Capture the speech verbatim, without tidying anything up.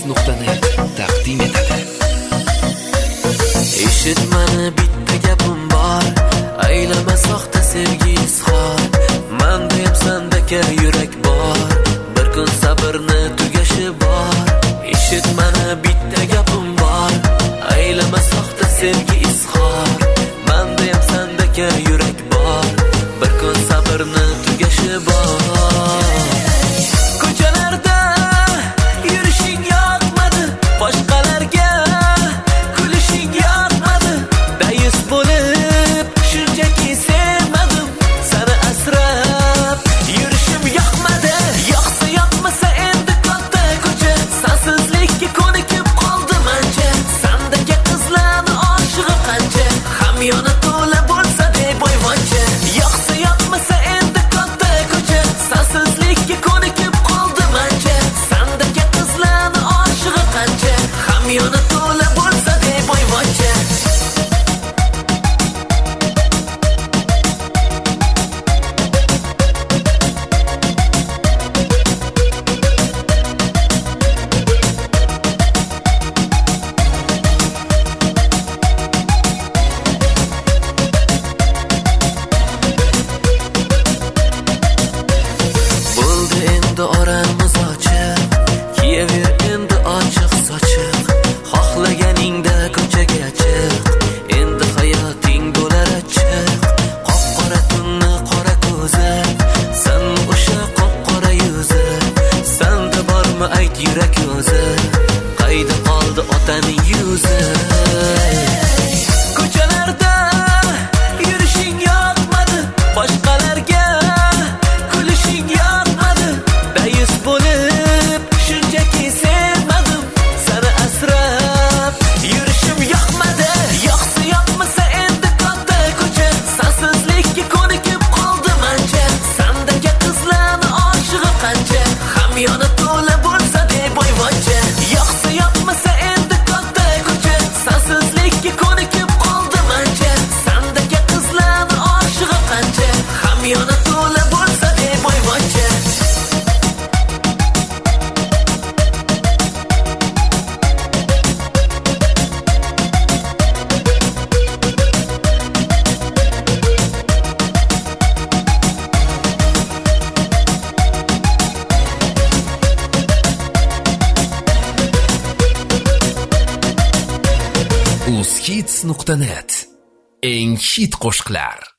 nuqta net taqdim etadi. Eshit, mani bitta gapim bor, aylama soxta sevgi izhor. Manda ham sandaka yurak bor, bir kun sabrni tugashi bor. Eshit, mani bitta gapim bor, aylama soxta sevgi izhor. Manda ham sandaka yurak bor, bir kun sabrni tugashi bor. Ko'chalarda yurishing yoqmadi, boshqalarga kulishing yoqmadi. Dayus bo'lib shunchaki sevmadim, seni asrab yurishim yoqmadi. Yoqsa yoqmasa endi katta ko'cha, sensizlikka ko'nikib qoldim ancha. Sandagi qizlarni oshig'i qancha, hamyoni to'la bo'lsa deb o'ymoncha. Yoqsa yoqmasa endi katta ko'cha, sensizlikka ko'nikib qoldim ancha. Sandagi qizlarni oshig'i qancha, hamyoni to'la bo'lsa deb o'ymoncha. Bo'ldi endi oramiz ochiq, kiyaver endi ochiq sochiq. Xohlaganingda ko'chaga chiq, endi hayoting bo'lar ochiq. Qop-qora tunni qora ko'zi, san o'sha qop-qora yuzi. Sanda bormi ayt yurak o'zi, qayda qoldi otaning yuzi? Ko'chalarda yurishing yoqmadi, boshqalarga kulishing yoqmadi. Dayus bo'lib shunchaki sevmadim, seni asrab yurishim yoqmadi. Yoqsa yoqmasa endi katta ko'cha, sensizlikka ko'nikib qoldim ancha. Sandagi qizlarni oshig'i qancha, hamyoni to'la bo'lsa deb o'ymoncha. Yoqsa yoqmasa endi katta ko'cha, sensizlikka ko'nikib qoldim ancha. Sandagi qizlarni oshig'i qancha, hamyoni to'la bo'lsa deb o'ymoncha. uz hits nuqta net eng hit qo'shiqlar.